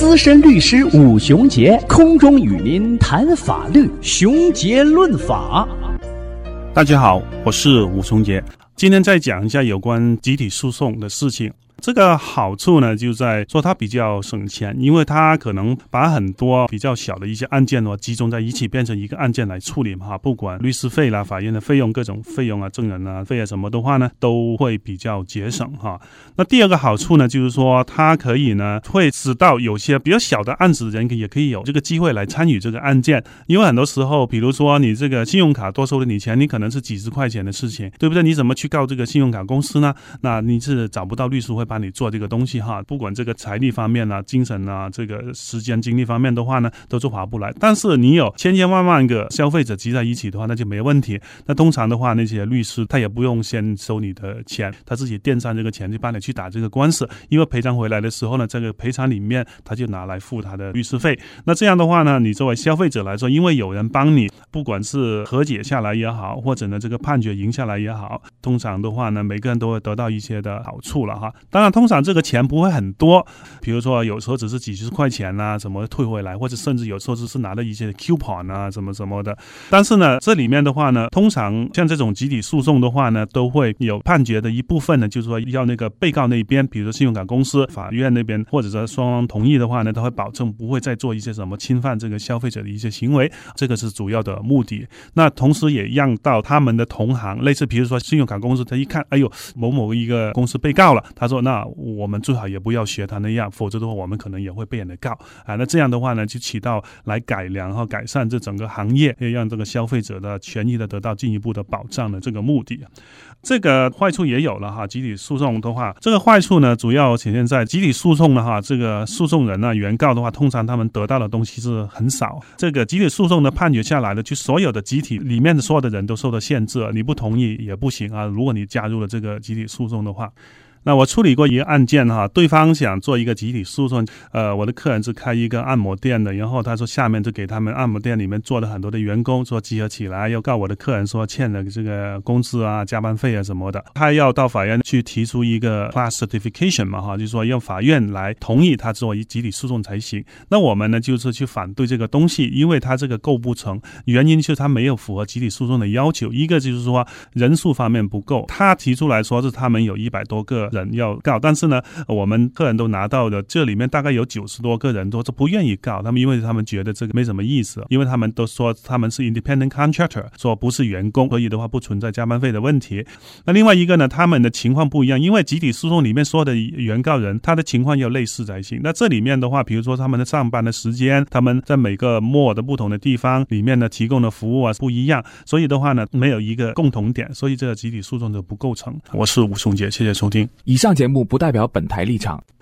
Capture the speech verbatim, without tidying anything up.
资深律师武雄杰空中与您谈法律，雄杰论法。 大家好，我是武雄杰，今天再讲一下有关集体诉讼的事情。这个好处呢，就在说它比较省钱，因为它可能把很多比较小的一些案件集中在一起，变成一个案件来处理嘛，不管律师费啦、法院的费用、各种费用啊、证人啊费啊什么的话呢，都会比较节省哈。那第二个好处呢，就是说它可以呢，会使到有些比较小的案子的人也可以有这个机会来参与这个案件，因为很多时候，比如说你这个信用卡多收了你钱，你可能是几十块钱的事情，对不对？你怎么去告这个信用卡公司呢？那你是找不到律师会帮你做这个东西哈，不管这个财力方面啊、精神啊、这个时间精力方面的话呢，都是划不来。但是你有千千万万个消费者集在一起的话，那就没问题。那通常的话，那些律师他也不用先收你的钱，他自己垫上这个钱就帮你去打这个官司，因为赔偿回来的时候呢，这个赔偿里面他就拿来付他的律师费。那这样的话呢，你作为消费者来说，因为有人帮你，不管是和解下来也好，或者呢这个判决赢下来也好，通常的话呢，每个人都会得到一些的好处了哈。当然，通常这个钱不会很多，比如说有时候只是几十块钱啊，什么退回来，或者甚至有时候只是拿了一些 coupon 啊，什么什么的。但是呢，这里面的话呢，通常像这种集体诉讼的话呢，都会有判决的一部分呢，就是说要那个被告那边，比如说信用卡公司、法院那边，或者说双方同意的话呢，都会保证不会再做一些什么侵犯这个消费者的一些行为，这个是主要的目的。那同时也让到他们的同行，类似比如说信用卡公司，他一看，哎呦，某某一个公司被告了，他说，那我们最好也不要学他那样，否则的话我们可能也会被人告啊。那这样的话呢，就起到来改良和改善这整个行业，让这个消费者的权益的得到进一步的保障的这个目的。这个坏处也有了哈，集体诉讼的话，这个坏处呢，主要显现在集体诉讼的话，这个诉讼人呢、原告的话，通常他们得到的东西是很少。这个集体诉讼的判决下来的，就所有的集体里面的所有的人都受到限制，你不同意也不行啊。如果你加入了这个集体诉讼的话。那我处理过一个案件哈，对方想做一个集体诉讼，呃，我的客人是开一个按摩店的，然后他说下面就给他们按摩店里面做了很多的员工说集合起来，要告我的客人说欠了这个工资啊、加班费啊什么的，他要到法院去提出一个 class certification 嘛哈，就是说要法院来同意他做集体诉讼才行。那我们呢就是去反对这个东西，因为他这个构不成，原因就是他没有符合集体诉讼的要求，一个就是说人数方面不够，他提出来说是他们有一百多个人要告，但是呢，我们客人都拿到的，这里面大概有九十多个人都是不愿意告，他们因为他们觉得这个没什么意思，因为他们都说他们是 independent contractor， 说不是员工，所以的话不存在加班费的问题。那另外一个呢，他们的情况不一样，因为集体诉讼里面说的原告人，他的情况要类似才行。那这里面的话，比如说他们的上班的时间，他们在每个 mall 的不同的地方里面呢提供的服务啊不一样，所以的话呢没有一个共同点，所以这个集体诉讼就不构成。我是吴松杰，谢谢收听。 以上节目不代表本台立场，